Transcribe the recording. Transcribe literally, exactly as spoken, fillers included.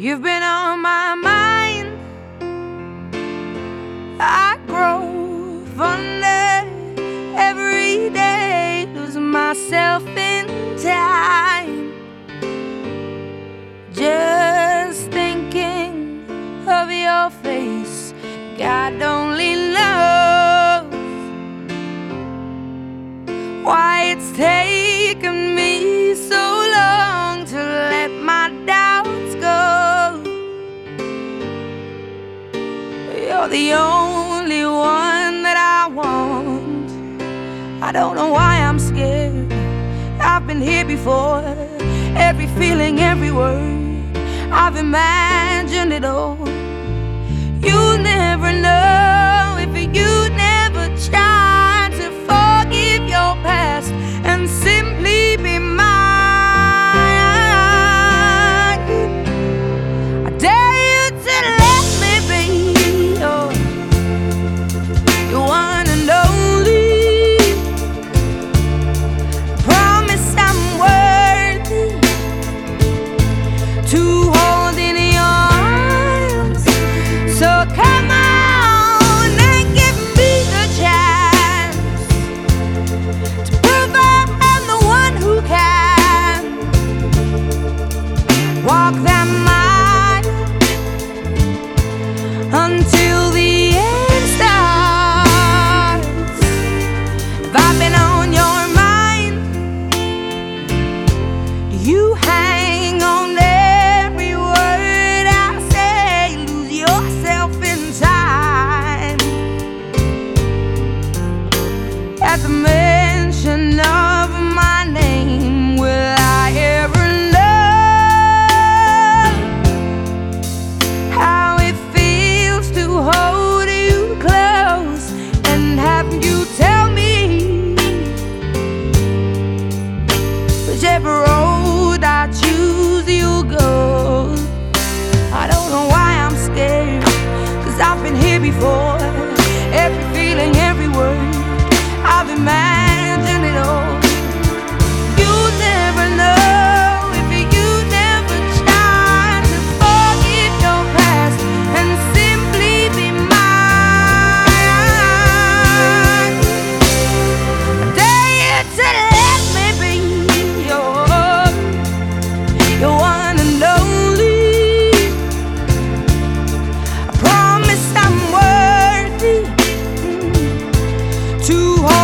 You've been on my mind. I grow fonder every day, losing myself in time. Just thinking of your face, God only knows why it's taken me so long to let my doubts go. You're the only one that I want. I don't know why I'm scared. I've been here before. Every feeling, every word, I've imagined it all. You'll never know if you never try to forgive your past and simply be mine. I dare you to let me be your, your one and only. Promise I'm worthy to hold in your arms. So come on and give me the chance to prove I'm the one who can walk that mile until the end starts. If I've been on your mind, you hang on every word I say, lose yourself in time. At the mention of my name, will I ever know how it feels to hold you close and have you tell me whichever road I choose you'll go. I don't know why I'm scared, 'cause I've been here before. Every feeling, every word, I've imagined it all. You'll never know if you never try to forgive your past and simply be mine. I dare you to let me be your, your one and only. I promise I'm worthy to hold